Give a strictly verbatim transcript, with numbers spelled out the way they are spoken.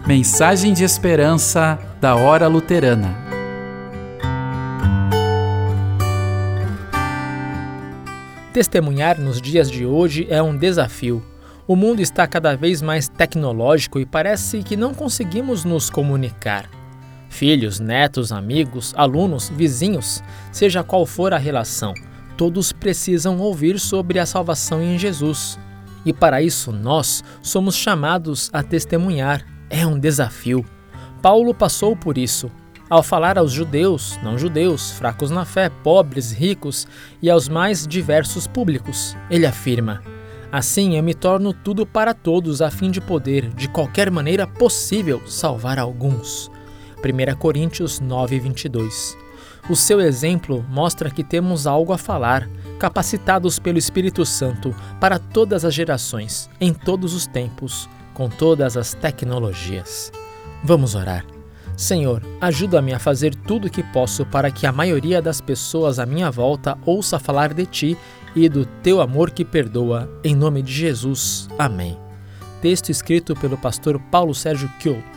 Mensagem de esperança da Hora Luterana. Testemunhar nos dias de hoje é um desafio. O mundo está cada vez mais tecnológico e parece que não conseguimos nos comunicar. Filhos, netos, amigos, alunos, vizinhos, seja qual for a relação, todos precisam ouvir sobre a salvação em Jesus. E para isso nós somos chamados a testemunhar. É um desafio. Paulo passou por isso. Ao falar aos judeus, não judeus, fracos na fé, pobres, ricos e aos mais diversos públicos, ele afirma: assim eu me torno tudo para todos a fim de poder, de qualquer maneira possível, salvar alguns. primeira Coríntios nove, vinte e dois. O seu exemplo mostra que temos algo a falar, capacitados pelo Espírito Santo para todas as gerações, em todos os tempos, com todas as tecnologias. Vamos orar. Senhor, ajuda-me a fazer tudo o que posso para que a maioria das pessoas à minha volta ouça falar de Ti e do Teu amor que perdoa. Em nome de Jesus. Amém. Texto escrito pelo pastor Paulo Sérgio Kiel.